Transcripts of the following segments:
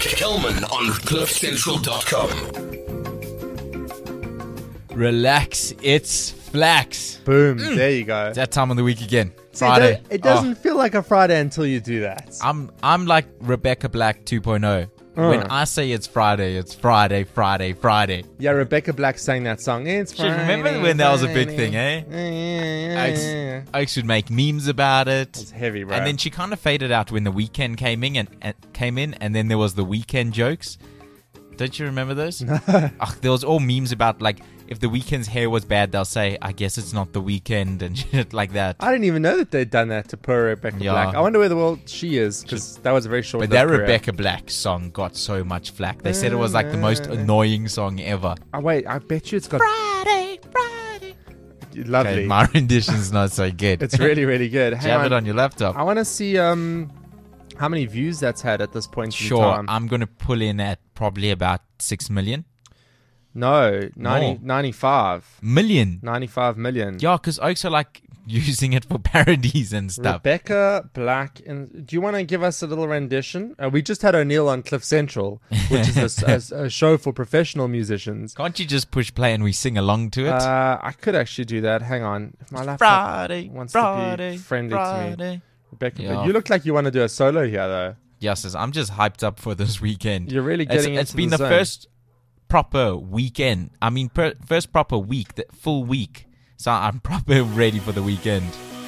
Kelman on CliffCentral.com. Relax, it's Flax. Boom. There you go. It's that time of the week again. See, Friday. It doesn't feel like a Friday until you do that. I'm like Rebecca Black 2.0. When I say it's Friday, Friday. Yeah, Rebecca Black sang that song. It's Shit, Friday. remember when that was a big thing, eh? Yeah. I should make memes about it. It's heavy, bro. And then she kind of faded out when the weekend came in, and then there was the weekend jokes. Don't you remember those? There was all memes about, like, if the weekend's hair was bad, they'll say, I guess it's not the weekend, and shit like that. I didn't even know that they'd done that to poor Rebecca Black. I wonder where the world she is, because that was a very short But that career. Rebecca Black song got so much flack. They said it was like the most annoying song ever. Oh, wait, I bet you it's got... Friday. Lovely. Okay, my rendition's not so good. It's really, really good. Hang Jab it on your laptop. I want to see how many views that's had at this point in Sure, time. I'm going to pull in at probably about 6 million. No, More. 95. Million? 95 million. Yeah, because Oaks are like using it for parodies and stuff. Rebecca Black. Do you want to give us a little rendition? We just had O'Neill on Cliff Central, which is a show for professional musicians. Can't you just push play and we sing along to it? I could actually do that. Hang on. If my laptop Friday, wants to be friendly to me. Rebecca, Yeah. you look like you want to do a solo here, though. Yes, I'm just hyped up for this weekend. You're really getting It's into been the the zone. first proper weekend. I mean, first proper week, the full week. So I'm proper ready for the weekend.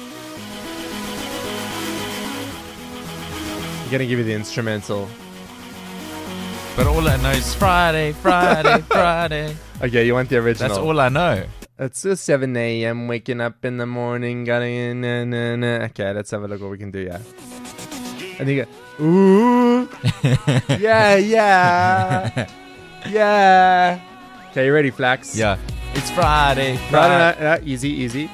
I'm going to give you the instrumental. But all I know is Friday. Okay, you want the original? That's all I know. It's 7 a.m. waking up in the morning. Okay, let's have a look what we can do, yeah. And you go, ooh. yeah. Okay, you ready, Flax? Yeah. It's Friday. No, easy.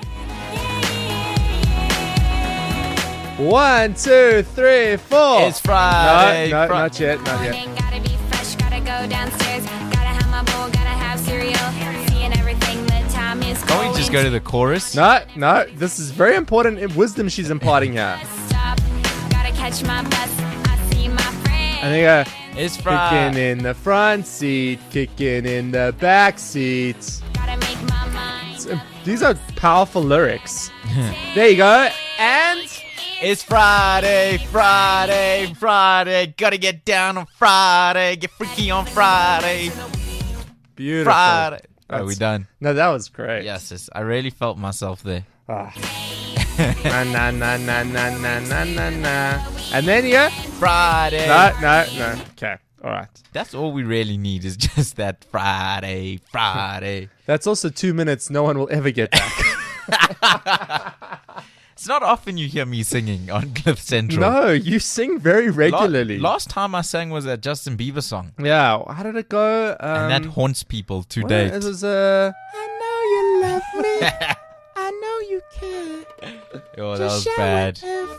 1, 2, 3, 4. It's Friday. No, not yet. Gotta be fresh, gotta go downstairs. Gotta have my bowl, gotta have cereal. Seeing everything, the time is Can't we just go to the chorus? No, this is very important wisdom she's imparting here. Stop, gotta catch my bus. I see my friend. And they go, It's kicking Friday. in the front seat, kicking in the back seat. Gotta make my mind. These are powerful lyrics. There you go. And It's Friday. Gotta get down on Friday. Get freaky on Friday. beautiful. Friday. Are That's- we done? No, that was great. Yes, I really felt myself there. Ah. na. And then you go, Friday. no. Okay, all right. That's all we really need is just that Friday. That's also 2 minutes no one will ever get back. It's not often you hear me singing on Cliff Central. No, you sing very regularly. Last time I sang was that Justin Bieber song. Yeah, how did it go? And that haunts people to well, date. it was I know you love me. I know you care. Oh, that was bad.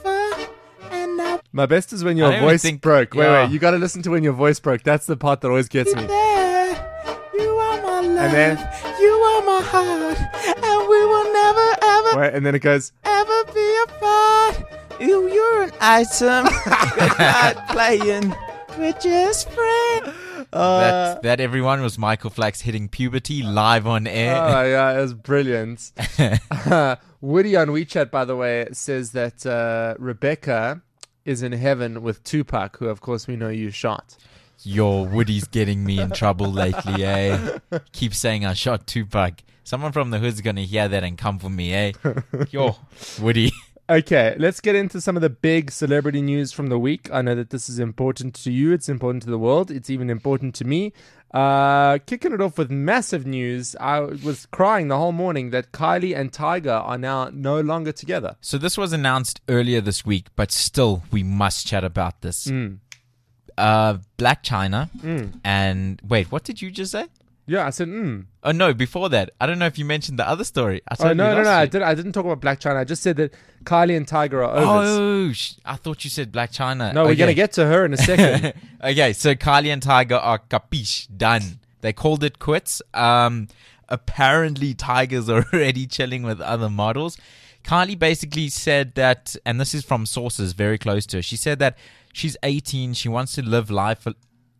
My best is when your I don't even voice think- broke. yeah. Wait, you got to listen to when your voice broke. That's the part that always gets me. You are my love. And then, You are my heart. And we will never, ever, wait, and then it goes, ever be apart. You're an item. We're not playing. We're just friends. That everyone was Michael Flax hitting puberty live on air. oh, yeah, it was brilliant. Woody on WeChat, by the way, says that Rebecca is in heaven with Tupac, who, of course, we know you shot. Your Woody's getting me in trouble lately, eh? Keep saying I shot Tupac. Someone from the hood's gonna hear that and come for me, eh? Yo, Woody. Okay, let's get into some of the big celebrity news from the week. I know that this is important to you. It's important to the world. It's even important to me. Kicking it off with massive news. I was crying the whole morning that Kylie and Tiger are now no longer together. So this was announced earlier this week, but still, we must chat about this. Black China and... Wait, what did you just say? Yeah, I said, Oh, no, before that. I don't know if you mentioned the other story. Oh, no, I didn't talk about Black China. I just said that Kylie and Tiger are over. Oh, I thought you said Black China. No, we're going to get to her in a second. Okay, so Kylie and Tiger are capiche, done. They called it quits. Apparently, Tiger's already chilling with other models. Kylie basically said that, and this is from sources very close to her, she said that she's 18, she wants to live life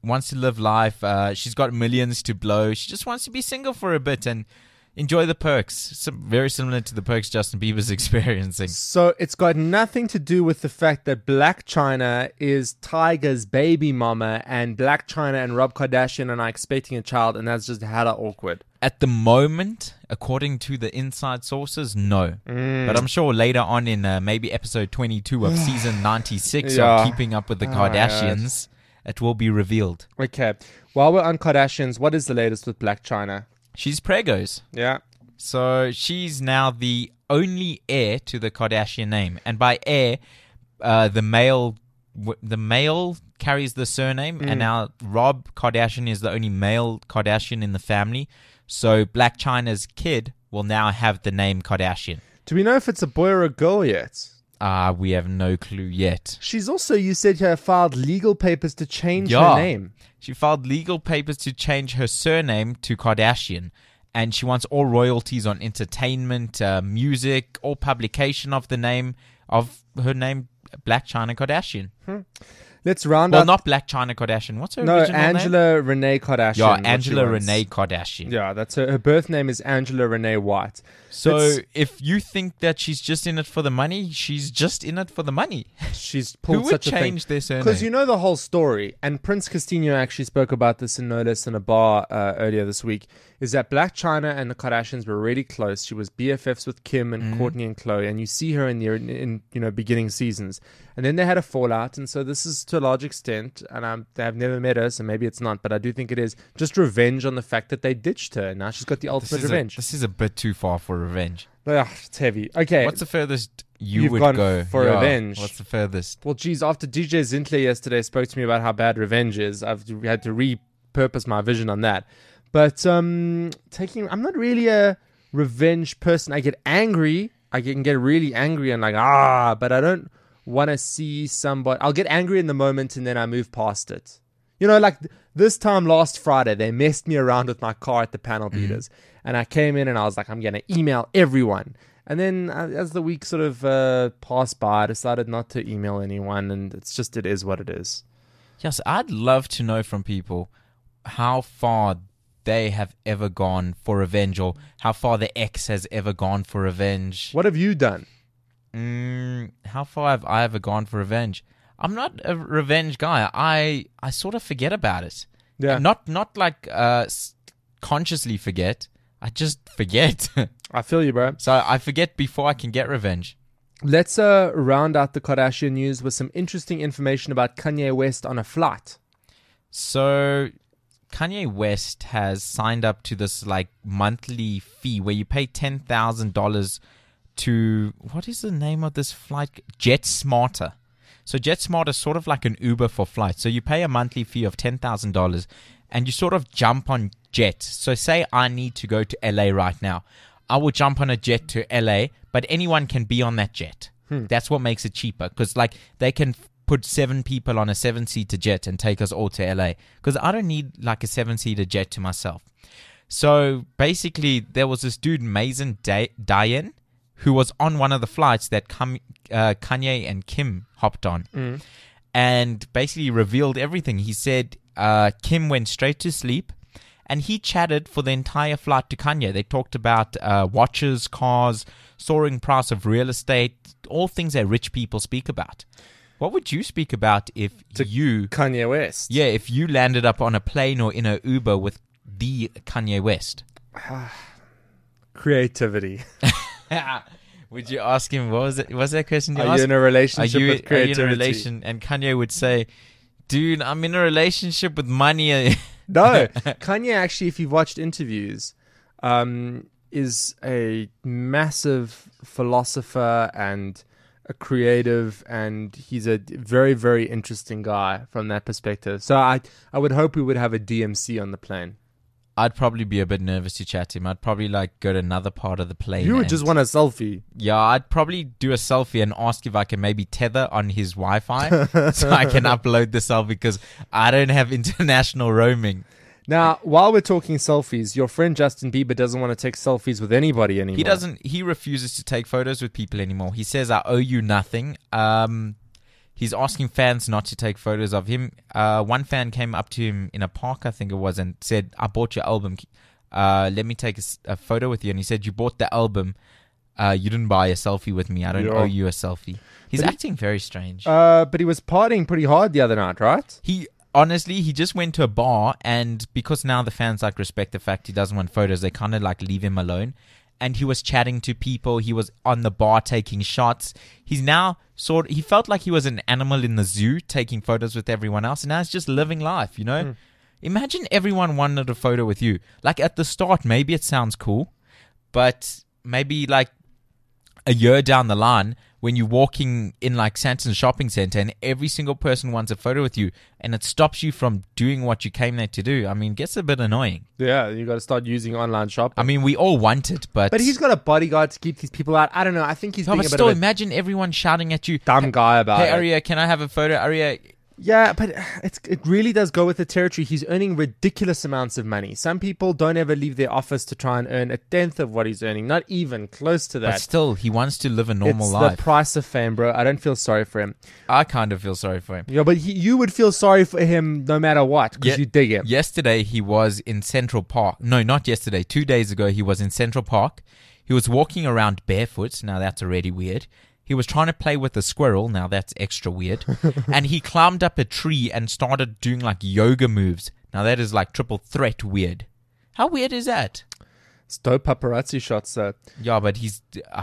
wants to live life. She's got millions to blow. She just wants to be single for a bit and enjoy the perks. Very similar to the perks Justin Bieber's experiencing. So it's got nothing to do with the fact that Black China is Tiger's baby mama, and Black China and Rob Kardashian are expecting a child, and that's just hella awkward. At the moment, according to the inside sources, no. But I'm sure later on in maybe episode 22 of season 96 Yeah. of Keeping Up with the Kardashians, it will be revealed. Okay. While we're on Kardashians, what is the latest with Black China? She's pregos. Yeah. So she's now the only heir to the Kardashian name. And by heir, the male carries the surname. And now Rob Kardashian is the only male Kardashian in the family. So Black China's kid will now have the name Kardashian. Do we know if it's a boy or a girl yet? We have no clue yet. She's also, you said, she filed legal papers to change Yeah. her name. She filed legal papers to change her surname to Kardashian. And she wants all royalties on entertainment, music, all publication of the name of her name, Black China Kardashian. Let's round Well, up. not Black China Kardashian. What's her No, original name? Angela Renee Kardashian. Yeah, what she Angela wants. Renee Kardashian. Yeah, that's her birth name is Angela Renee White. So Let's- if you think that she's just in it for the money, she's just in it for the money. she's Who pulled would such a thing. change their surname? Because you know the whole story, and Prince Castillo actually spoke about this in No Less Than a Bar earlier this week, is that Black China and the Kardashians were really close. She was BFFs with Kim and Kourtney and Khloe, and you see her in the beginning seasons. And then they had a fallout, and so this is to a large extent, and I've never met her, so maybe it's not, but I do think it is, just revenge on the fact that they ditched her. Now she's got the ultimate revenge. This is a bit too far for revenge. Ugh, it's heavy. Okay. What's the furthest you You've would gone go for revenge. What's the furthest? Well, geez, after DJ Zintler yesterday spoke to me about how bad revenge is, I've had to repurpose my vision on that. But I'm not really a revenge person. I get angry. I can get really angry and but I don't want to see somebody. I'll get angry in the moment and then I move past it. You know, like this time last Friday, they messed me around with my car at the panel beaters. And I came in and I was like, I'm going to email everyone. And then as the week sort of passed by, I decided not to email anyone. And it is what it is. Yes, I'd love to know from people how far they have ever gone for revenge, or how far the ex has ever gone for revenge. What have you done? How far have I ever gone for revenge? I'm not a revenge guy. I sort of forget about it. Yeah. Not like consciously forget. I just forget. I feel you, bro. So I forget before I can get revenge. Let's round out the Kardashian news with some interesting information about Kanye West on a flight. So Kanye West has signed up to this like monthly fee where you pay $10,000 to, what is the name of this flight? JetSmarter. So JetSmarter is sort of like an Uber for flights. So you pay a monthly fee of $10,000 and you sort of jump on jet. So say I need to go to LA right now. I will jump on a jet to LA, but anyone can be on that jet. That's what makes it cheaper, because like they can put 7 people on a 7-seater jet and take us all to LA, because I don't need like a 7-seater jet to myself. So basically there was this dude, Mason Dayan, who was on one of the flights that Kanye and Kim hopped on, and basically revealed everything. He said Kim went straight to sleep, and he chatted for the entire flight to Kanye. They talked about watches, cars, soaring price of real estate, all things that rich people speak about. What would you speak about if you... Kanye West. Yeah, if you landed up on a plane or in an Uber with the Kanye West? Creativity. Would you ask him, what was it? Was that question you Are asked? you in a relationship with Are you in creativity? a relation? And Kanye would say, dude, I'm in a relationship with money. No. Kanye actually, if you've watched interviews, is a massive philosopher and a creative, and he's a very, very interesting guy from that perspective. So I would hope we would have a DMC on the plane. I'd probably be a bit nervous to chat to him. I'd probably like go to another part of the plane. You would and- just want a selfie. Yeah, I'd probably do a selfie and ask if I can maybe tether on his Wi-Fi so I can upload the selfie, because I don't have international roaming. Now, while we're talking selfies, your friend Justin Bieber doesn't want to take selfies with anybody anymore. He refuses to take photos with people anymore. He says, I owe you nothing. He's asking fans not to take photos of him. One fan came up to him in a park, I think it was, and said, I bought your album. Let me take a photo with you. And he said, you bought the album. You didn't buy a selfie with me. I don't owe you a selfie. He's acting very strange. But he was partying pretty hard the other night, right? Honestly, he just went to a bar, and because now the fans like respect the fact he doesn't want photos, they kind of like leave him alone. And he was chatting to people. He was on the bar taking shots. He's now he felt like he was an animal in the zoo taking photos with everyone else. And now he's just living life, you know? Imagine everyone wanted a photo with you. Like at the start, maybe it sounds cool, but maybe like a year down the line, when you're walking in like Santon Shopping Center and every single person wants a photo with you and it stops you from doing what you came there to do, I mean, it gets a bit annoying. Yeah, you got to start using online shopping. I mean, we all want it, but... But he's got a bodyguard to keep these people out. I don't know. I think he's being a bit still, of a imagine everyone shouting at you. dumb guy about it. Hey, Arya, can I have a photo? Arya... Yeah, but it really does go with the territory. He's earning ridiculous amounts of money. Some people don't ever leave their office to try and earn a tenth of what he's earning. Not even close to that. But still, he wants to live a normal it's life. the price of fame, bro. I don't feel sorry for him. I kind of feel sorry for him. Yeah, but you would feel sorry for him no matter what, because you dig him. Yesterday, he was in Central Park. No, not yesterday. 2 days ago, he was in Central Park. He was walking around barefoot. Now, that's already weird. He was trying to play with a squirrel. Now that's extra weird. And he climbed up a tree and started doing like yoga moves. Now that is like triple threat weird. How weird is that? It's dope paparazzi shots, though. Yeah, but he's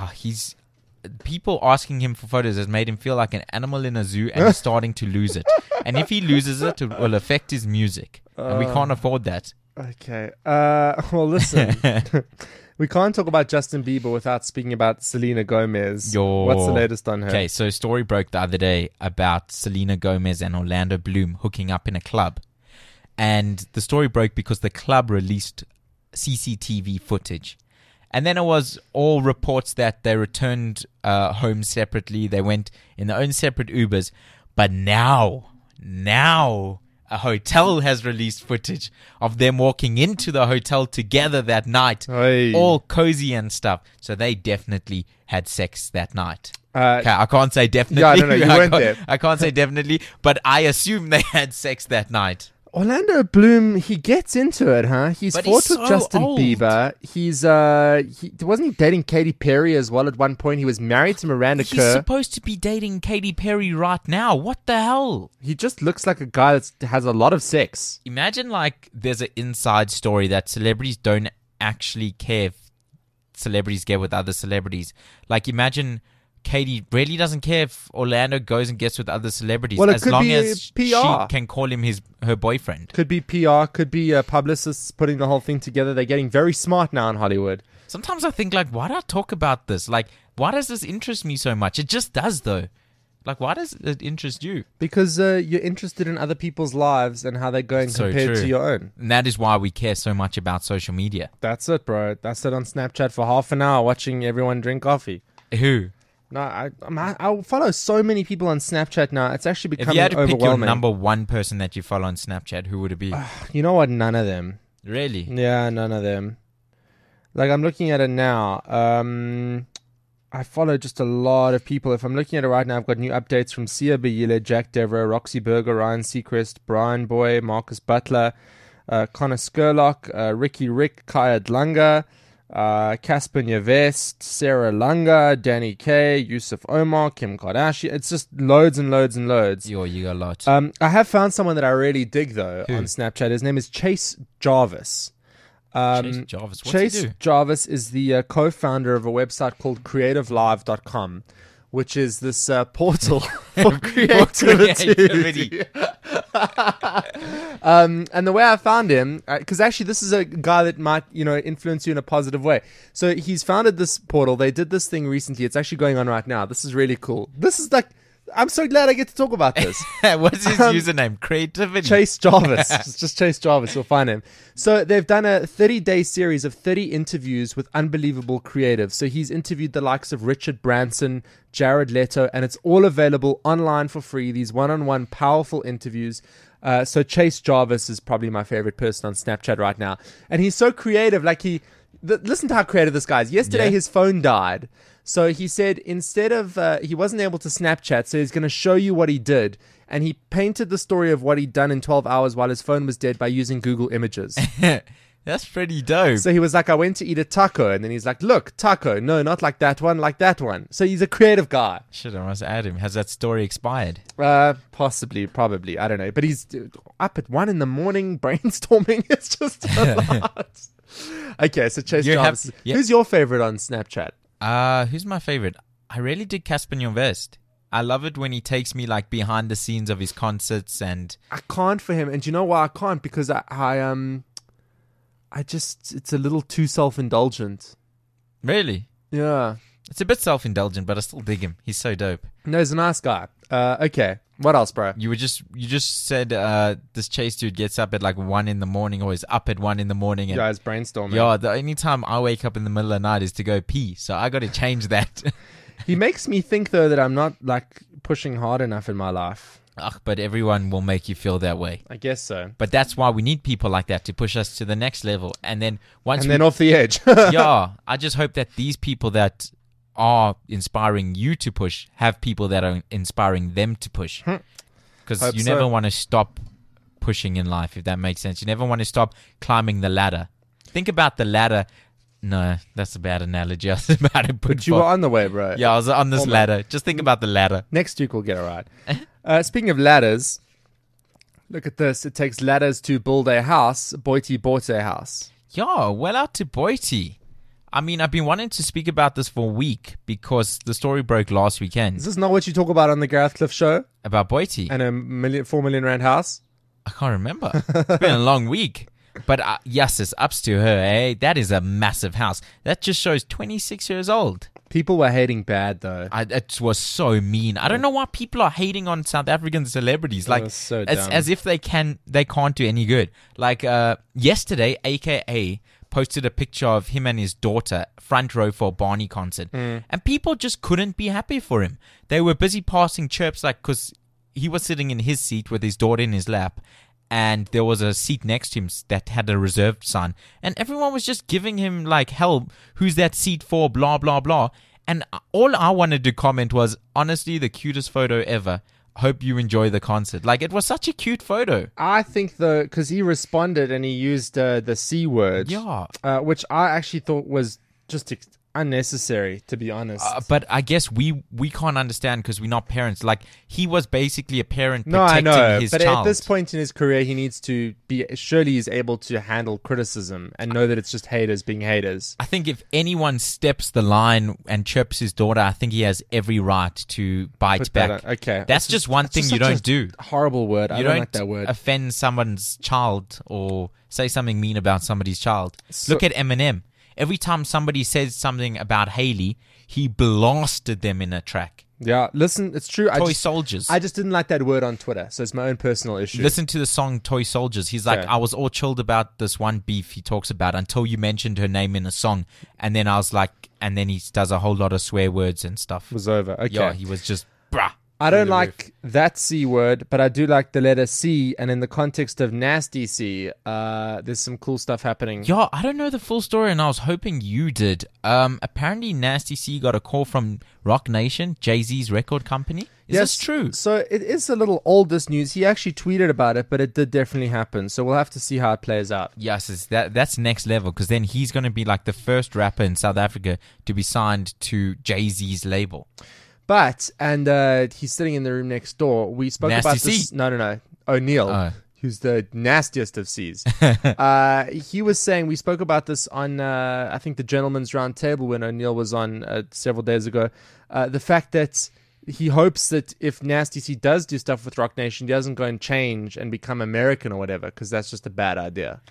people asking him for photos has made him feel like an animal in a zoo, and he's starting to lose it. And if he loses it, it will affect his music. And we can't afford that. Okay. Well, listen. We can't talk about Justin Bieber without speaking about Selena Gomez. What's the latest on her? Okay, so a story broke the other day about Selena Gomez and Orlando Bloom hooking up in a club. And the story broke because the club released CCTV footage. And then it was all reports that they returned home separately. They went in their own separate Ubers. But now, a hotel has released footage of them walking into the hotel together that night, all cozy and stuff. So they definitely had sex that night. Okay, I can't say definitely. Yeah, no, you weren't there. I can't say definitely, but I assume they had sex that night. Orlando Bloom, he gets into it, huh? He's But fought he's with so Justin old. Bieber. Wasn't he dating Katy Perry as well at one point? He was married to Miranda He's Kerr. supposed to be dating Katy Perry right now. What the hell? He just looks like a guy that has a lot of sex. Imagine like there's an inside story that celebrities don't actually care if celebrities get with other celebrities. Like imagine Katie really doesn't care if Orlando goes and gets with other celebrities, Well, it as could long be as PR. she can call him her boyfriend. Could be PR, could be publicists putting the whole thing together. They're getting very smart now in Hollywood. Sometimes I think like, why do I talk about this? Like, why does this interest me so much? It just does though. Like, why does it interest you? Because you're interested in other people's lives and how they're going So compared true. to your own. And that is why we care so much about social media. That's it, bro. I sat on Snapchat for half an hour watching everyone drink coffee. Who? No, I follow so many people on Snapchat now. It's actually If becoming you had to pick your overwhelming. number one person that you follow on Snapchat, who would it be? You know what? None of them. Really? Yeah, none of them. Like, I'm looking at it now. I follow just a lot of people. If I'm looking at it right now, I've got new updates from Sia Bayile, Jack Devereaux, Roxy Berger, Ryan Seacrest, Brian Boy, Marcus Butler, Connor Skurlock, Ricky Rick, Kaya Dlanga, Casper Nyevest, Sarah Lunga, Danny K, Yusuf Omar, Kim Kardashian. It's just loads and loads and loads. You got a lot. I have found someone that I really dig, though, Who? on Snapchat. His name is Chase Jarvis. Chase Jarvis. What's Chase he do? Jarvis is the co-founder of a website called creativelive.com, which is this portal for creativity. And the way I found him, because actually this is a guy that might, influence you in a positive way. So he's founded this portal. They did this thing recently. It's actually going on right now. This is really cool. This is like, I'm so glad I get to talk about this. What's his username? Creativity. Chase Jarvis. It's just Chase Jarvis. You'll find him. So they've done a 30-day series of 30 interviews with unbelievable creatives. So he's interviewed the likes of Richard Branson, Jared Leto, and it's all available online for free. These one-on-one powerful interviews. So Chase Jarvis is probably my favorite person on Snapchat right now. And he's so creative. Like listen to how creative this guy is. Yesterday, Yeah. his phone died. So he said instead of, he wasn't able to Snapchat, so he's going to show you what he did. And he painted the story of what he'd done in 12 hours while his phone was dead by using Google Images. That's pretty dope. So he was like, I went to eat a taco. And then he's like, look, taco. No, not like that one, like that one. So he's a creative guy. Shit, I must add him. Has that story expired? Possibly, probably. I don't know. But he's up at 1 a.m. brainstorming. It's just a lot. Okay, so Chase You Jarvis. have- yeah. Who's your favorite on Snapchat? Who's my favorite? I really dig Casper Nyovest. I love it when he takes me like behind the scenes of his concerts and I can't for him. And do you know why I can't? Because I just, it's a little too self-indulgent. really, Yeah. it's a bit self-indulgent, but I still dig him. He's so dope. No, he's a nice guy. Okay. What else, bro? You just said this Chase dude gets up at like 1 a.m. or is up at 1 a.m. and Guys, brainstorming. yeah, the only time I wake up in the middle of the night is to go pee. So I got to change that. He makes me think, though, that I'm not, like, pushing hard enough in my life. Ugh, but everyone will make you feel that way. I guess so. But that's why we need people like that to push us to the next level. And then once And then off the edge. yeah, I just hope that these people that are inspiring you to push have people that are inspiring them to push. Because Hope you so. never want to stop pushing in life, if that makes sense. You never want to stop climbing the ladder. Think about the ladder. No, that's a bad analogy. I was about to put But you were on the way, bro. yeah, I was on this Almost. ladder. Just think about the ladder. Next week we'll get it right. Speaking of ladders, look at this. It takes ladders to build a house. Boity bought a house. Yeah, well out to Boity. I mean, I've been wanting to speak about this for a week because the story broke last Is weekend this not what you talk about on the Gareth Cliff show? about Boity. And a 4 million rand house? I can't remember. It's been a long week. But yes, it's ups to her, eh? That is a massive house. That just shows 26 years old. People were hating bad, though. It was so mean. I don't know why people are hating on South African celebrities. Like, was so it's dumb. as if they can't do any good. Like yesterday, AKA posted a picture of him and his daughter front row for a Barney concert, and people just couldn't be happy for him. They were busy passing chirps, like, because he was sitting in his seat with his daughter in his lap. And there was a seat next to him that had a reserved sign. And everyone was just giving him, like, hell, who's that seat for, blah, blah, blah. And all I wanted to comment was, honestly, the cutest photo ever. Hope you enjoy the concert. Like, it was such a cute photo. I think, though, because he responded and he used the C word. Yeah. Which I actually thought was just unnecessary, to be honest. But I guess we can't understand because we're not parents. Like, he was basically a parent No, I protecting know, his but child. at this point in his career, he needs to be. Surely, he's able to handle criticism and know that it's just haters being haters. I think if anyone steps the line and chirps his daughter, I think he has every right to bite Put back. that on- okay, That's It's just one it's thing just you such don't a do. Horrible word. I You don't don't like that word. offend someone's child or say something mean about somebody's child. So- Look at Eminem. Every time somebody says something about Haley, he blasted them in a track. Yeah, listen, it's true. Toy Soldiers. I just didn't like that word on Twitter, so it's my own personal issue. Listen to the song Toy Soldiers. He's like, Okay. I was all chilled about this one beef he talks about until you mentioned her name in a song. And then I was like, and then he does a whole lot of swear words and stuff. was over. Okay. Yeah, he was just, bruh. I don't through the like that C word, but I do like the letter C. And in the context of Nasty C, there's some cool stuff happening. Yeah, I don't know the full story, and I was hoping you did. Apparently, Nasty C got a call from Rock Nation, Jay-Z's record company. Is this true? So it is a little old, this news. He actually tweeted about it, but it did definitely happen. So we'll have to see how it plays out. Yes, that's next level, because then he's going to be like the first rapper in South Africa to be signed to Jay-Z's label. But, and he's sitting in the room next door. We spoke Nasty about C. this. No. O'Neill, Oh. who's the nastiest of C's. He was saying, we spoke about this on, I think, the Gentleman's Round Table when O'Neill was on several days ago. The fact that he hopes that if Nasty C does do stuff with Rock Nation, he doesn't go and change and become American or whatever, because that's just a bad idea.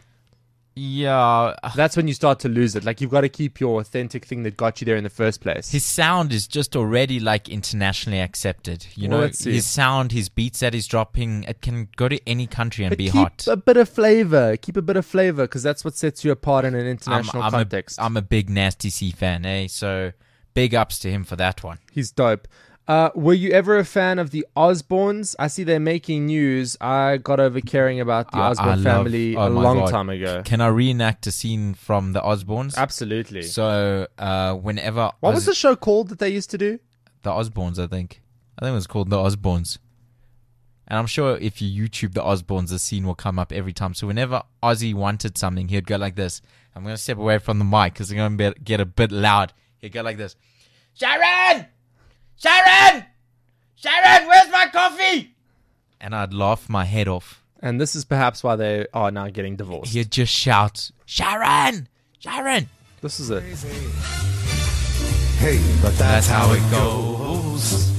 Yeah, That's when you start to lose it. Like, you've got to keep your authentic thing that got you there in the first place. his sound is just already like internationally accepted. You Well, know, let's see. his sound, his beats that he's dropping, it can go to any country and But be keep hot. a bit of flavor. Keep a bit of flavor, because that's what sets you apart in an international context. I'm a big Nasty C fan, eh? So big ups to him for that one. He's dope. Were you ever a fan of the Osbournes? I see they're making news. I got over caring about the Osbourne family a long time ago. Can I reenact a scene from the Osbournes? Absolutely. So, whenever... What was the show called that they used to do? The Osbournes, I think. I think it was called The Osbournes. And I'm sure if you YouTube The Osbournes, the scene will come up every time. So whenever Ozzy wanted something, he'd go like this. I'm going to step away from the mic because it's going to get a bit loud. He'd go like this. Sharon! Sharon! Sharon, where's my coffee? And I'd laugh my head off. And this is perhaps why they are now getting divorced. He'd just shout, Sharon! Sharon! This is it. Hey, but that's how it goes.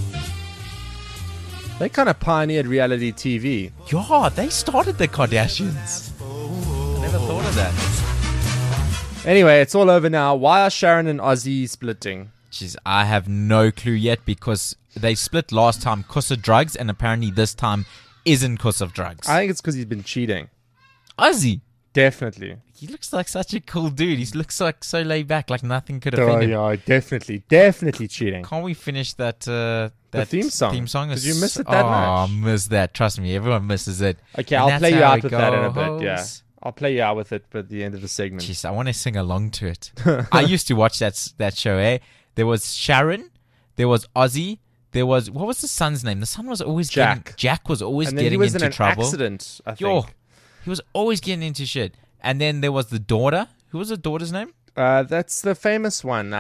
They kind of pioneered reality TV. Yeah, they started the Kardashians. I never thought of that. Anyway, it's all over now. Why are Sharon and Ozzy splitting? Jeez, I have no clue yet because they split last time because of drugs and apparently this time isn't because of drugs. I think it's because he's been cheating. Ozzy, Definitely. he looks like such a cool dude. He looks like so laid back, like nothing could offend him. yeah, definitely cheating. Can't we finish that theme song. Theme song Did you miss it that much? Oh, miss that. Trust me, everyone misses it. Okay, And I'll that's play you how out it with that in a bit. Yeah, goes. I'll play you out with it at the end of the segment. Jeez, I want to sing along to it. I used to watch that show. There was Sharon, there was Ozzy, there was what was the son's name? The son was always Jack. Jack was always And then getting he was into in an trouble. accident, I think. Yo, he was always getting into shit. And then there was the daughter. Who was the daughter's name? That's the famous one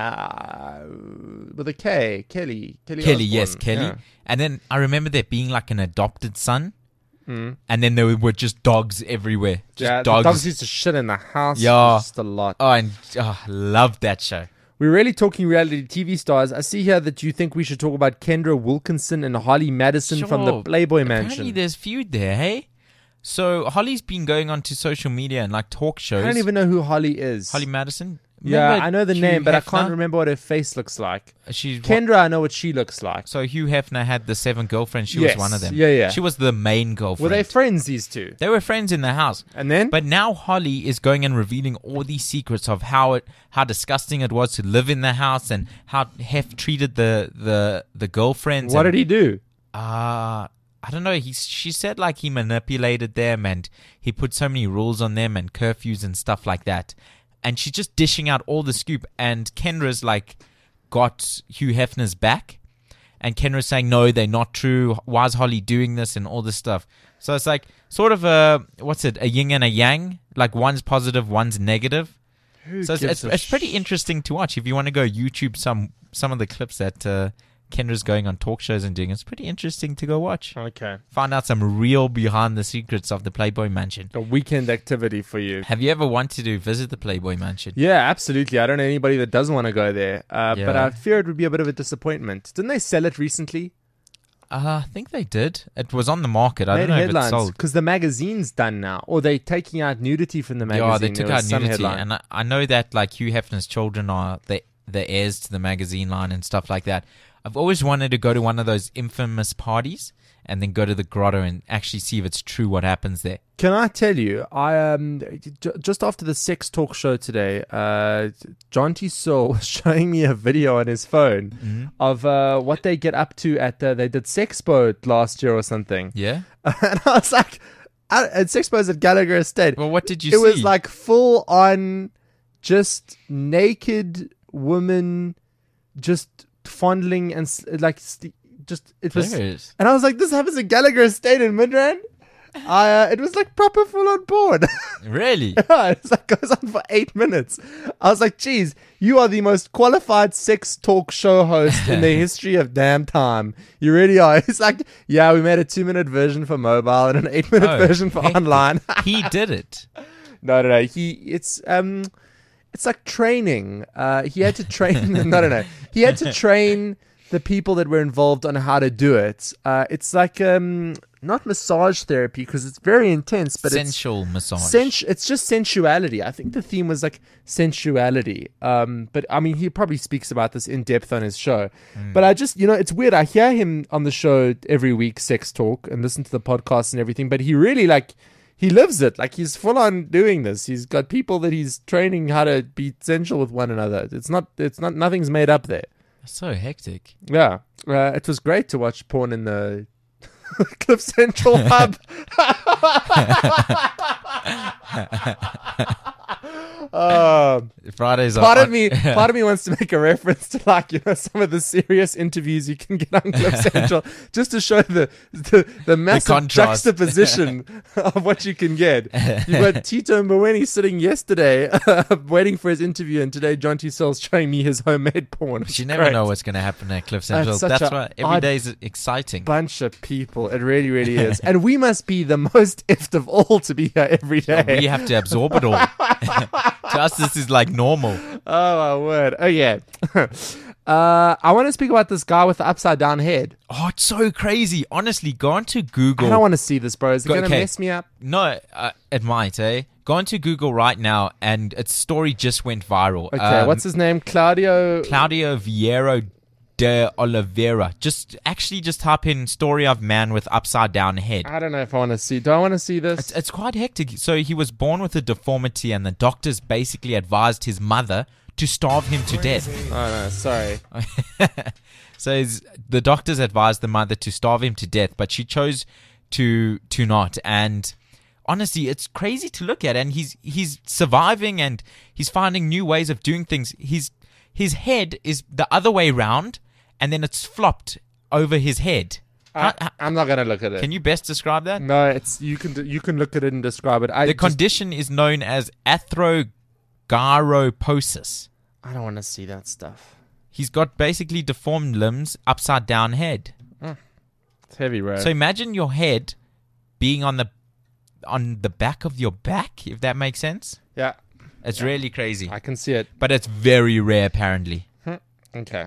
with a K. Kelly. Kelly, yes, Osbourne. Kelly. Yeah. And then I remember there being like an adopted son. And then there were just dogs everywhere. Just Yeah, dogs. the dogs used to shit in the house. Yeah. Just a lot. Oh, and I loved that show. We're really talking reality TV stars. I see here that you think we should talk about Kendra Wilkinson and Holly Madison from the Sure. Playboy Apparently Mansion. there's feud there, hey? So Holly's been going on to social media and like talk shows. I don't even know who Holly is. Holly Madison? Yeah, Remember I know the Hugh name, but I Hefner? can't remember what her face looks like. She's Kendra, I know what she looks like. So Hugh Hefner had the 7 girlfriends. She Yes. was one of them. Yeah. She was the main girlfriend. Were they friends, these two? They were friends in the house. And then? But now Holly is going and revealing all these secrets of how disgusting it was to live in the house and how Hef treated the girlfriends. What did he do? I don't know. She said like he manipulated them and he put so many rules on them and curfews and stuff like that. And she's just dishing out all the scoop. And Kendra's like got Hugh Hefner's back. And Kendra's saying, no, they're not true. Why is Holly doing this and all this stuff? So it's like sort of a yin and a yang. Like one's positive, one's negative. So it's pretty interesting to watch. If you want to go YouTube some of the clips that Kendra's going on talk shows and doing, it's pretty interesting to go watch. Okay. Find out some real behind the secrets of the Playboy Mansion. A weekend activity for you. Have you ever wanted to visit the Playboy Mansion? Yeah, absolutely. I don't know anybody that doesn't want to go there. But Yeah. I fear it would be a bit of a disappointment. Didn't they sell it recently? I think they did. It was on the market. I Made don't know if it's headlines sold. because the magazine's done now, or they taking out nudity from the magazine. Yeah, they took There out was some nudity, headline. and I know that like Hugh Hefner's children are the heirs to the magazine line and stuff like that. I've always wanted to go to one of those infamous parties and then go to the grotto and actually see if it's true what happens there. Can I tell you, I just after the sex talk show today, John T. Saul was showing me a video on his phone of what they get up to at they did Sexpo last year or something. Yeah. And I was like, at Sexpo's at Gallagher Estate. Well, what did you It see? was like full on, just naked women, just fondling and just it was. Serious? And I was like, this happens at Gallagher Estate in Midrand. It was like proper full on porn. Really? It's like goes on for 8 minutes. I was like, geez, you are the most qualified sex talk show host in the history of damn time. You really are. It's like, yeah, we made a 2-minute version for mobile and an 8-minute version for online. He did it. No. It's like training. He had to train. No. He had to train the people that were involved on how to do it. It's like not massage therapy because it's very intense, but Sensual massage. it's just sensuality. I think the theme was like sensuality. But I mean, he probably speaks about this in depth on his show. But I just, it's weird. I hear him on the show every week, Sex Talk, and listen to the podcast and everything. But he really he lives it. Like he's full on doing this. He's got people that he's training how to be sensual with one another. It's not nothing's made up there. So hectic. Yeah. It was great to watch porn in the Cliff Central hub. Fridays are Part of me wants to make a reference to, like, you know, some of the serious interviews you can get on Cliff Central, just to show the massive contrast. juxtaposition of what you can get. You've got Tito Mboweni sitting yesterday waiting for his interview, and today John T. Searle's showing me his homemade porn. But you never know what's going to happen at Cliff Central. such That's a why every odd day is exciting. Bunch of people. It really, really is. And we must be the most effed of all to be here every day. We have to absorb it all. To us, this is like normal. Oh, my word. Oh, yeah. I want to speak about this guy with the upside down head. Oh, it's so crazy. Honestly, go on to Google. I don't want to see this, bro. Is it going to Okay. mess me up? No, it might, eh? Go on to Google right now, and its story just went viral. Okay, what's his name? Claudio Vieira de Oliveira. Just type in story of man with upside down head. I don't know if I want to see. Do I want to see this? It's quite hectic. So he was born with a deformity, and the doctors basically advised his mother to starve him to death. Oh, no, sorry. So the doctors advised the mother to starve him to death, but she chose to not. And honestly, it's crazy to look at. And he's surviving, and he's finding new ways of doing things. His head is the other way round, and then it's flopped over his head. I'm not going to look at it. Can you best describe that? No, it's you can look at it and describe it. The condition is known as arthrogryposis. I don't want to see that stuff. He's got basically deformed limbs, upside down head. It's heavy, bro. So imagine your head being on the back of your back, if that makes sense. Yeah, It's really crazy. I can see it. But it's very rare, apparently. Okay.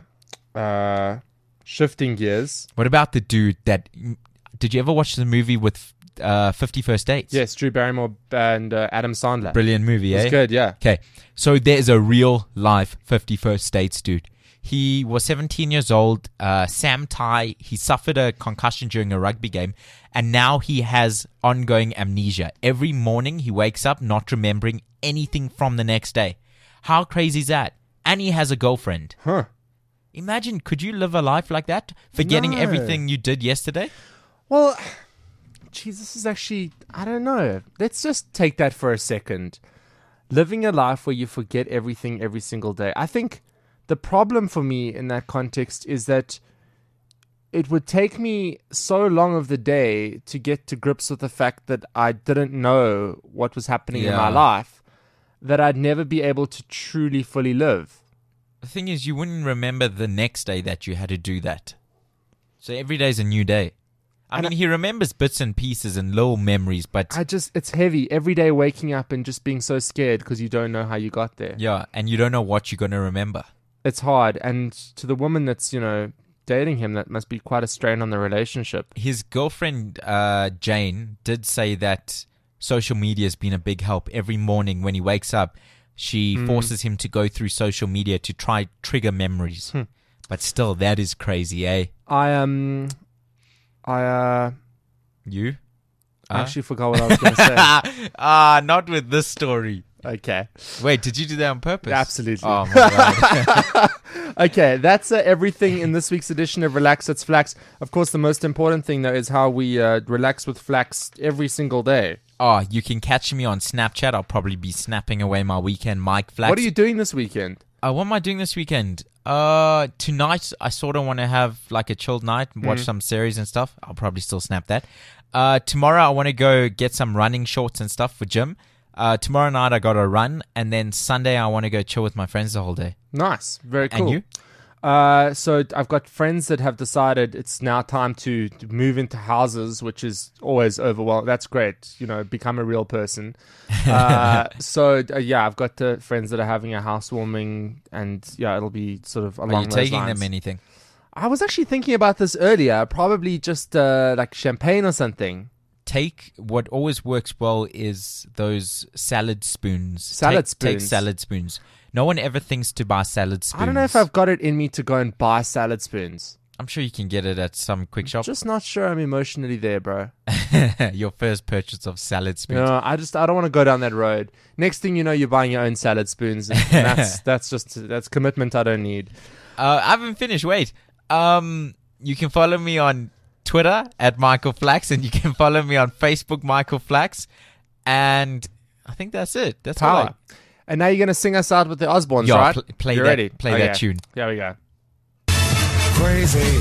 Shifting gears. What about the dude that... Did you ever watch the movie with 50 First Dates? Yes, Drew Barrymore and Adam Sandler. Brilliant movie, It's eh? good, yeah. Okay, so there's a real life 50 First Dates dude. He was 17 years old, Sam Thai. He suffered a concussion during a rugby game, and now he has ongoing amnesia. Every morning he wakes up not remembering anything from the next day. How crazy is that? And he has a girlfriend. Huh. Imagine, could you live a life like that? Forgetting No. everything you did yesterday? Well, geez, this is actually, I don't know. Let's just take that for a second. Living a life where you forget everything every single day. I think the problem for me in that context is that it would take me so long of the day to get to grips with the fact that I didn't know what was happening in my Yeah. life, that I'd never be able to truly fully live. The thing is, you wouldn't remember the next day that you had to do that. So every day's a new day. I mean, he remembers bits and pieces and little memories, but... It's heavy. Every day waking up and just being so scared because you don't know how you got there. yeah, and you don't know what you're going to remember. It's hard. And to the woman that's, dating him, that must be quite a strain on the relationship. His girlfriend, Jane, did say that social media has been a big help. Every morning when he wakes up, she forces him to go through social media to try trigger memories. But still, that is crazy, eh? I You? actually forgot what I was going to say. Not with this story. Okay. Wait, did you do that on purpose? Absolutely. Oh, my God. Okay, that's everything in this week's edition of Relax It's Flax. Of course, the most important thing, though, is how we relax with Flax every single day. Oh, you can catch me on Snapchat. I'll probably be snapping away my weekend, Mike Flax. What are you doing this weekend? What am I doing this weekend? Tonight, I sort of want to have like a chilled night, watch some series and stuff. I'll probably still snap that. Tomorrow, I want to go get some running shorts and stuff for gym. Tomorrow night, I got to run. And then Sunday, I want to go chill with my friends the whole day. Nice. Very cool. And you? So I've got friends that have decided it's now time to move into houses, which is always overwhelming. That's great, become a real person. I've got friends that are having a housewarming, and it'll be sort of along Are you those taking lines. them anything? I was actually thinking about this earlier. Probably just like champagne or something. Take what always works well is those salad spoons. Salad Take spoons. salad spoons. No one ever thinks to buy salad spoons. I don't know if I've got it in me to go and buy salad spoons. I'm sure you can get it at some quick shop. Just not sure I'm emotionally there, bro. Your first purchase of salad spoons. No, I don't want to go down that road. Next thing you know, you're buying your own salad spoons, and that's commitment I don't need. I haven't finished. Wait. You can follow me on Twitter at Michael Flax, and you can follow me on Facebook, Michael Flax. And I think that's it. That's all. Power. And now you're going to sing us out with the Osbournes, Yeah, right? play You that- ready? play that tune. Here we go. Crazy.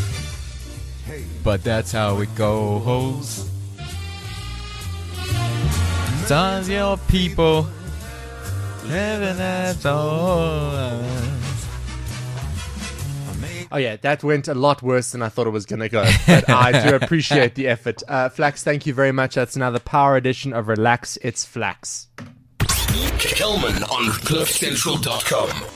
But that's how it goes. Sometimes your people living at all. Oh, yeah, that went a lot worse than I thought it was going to go. But I do appreciate the effort. Flax, thank you very much. That's another power edition of Relax, It's Flax. Kelman on CliffCentral.com.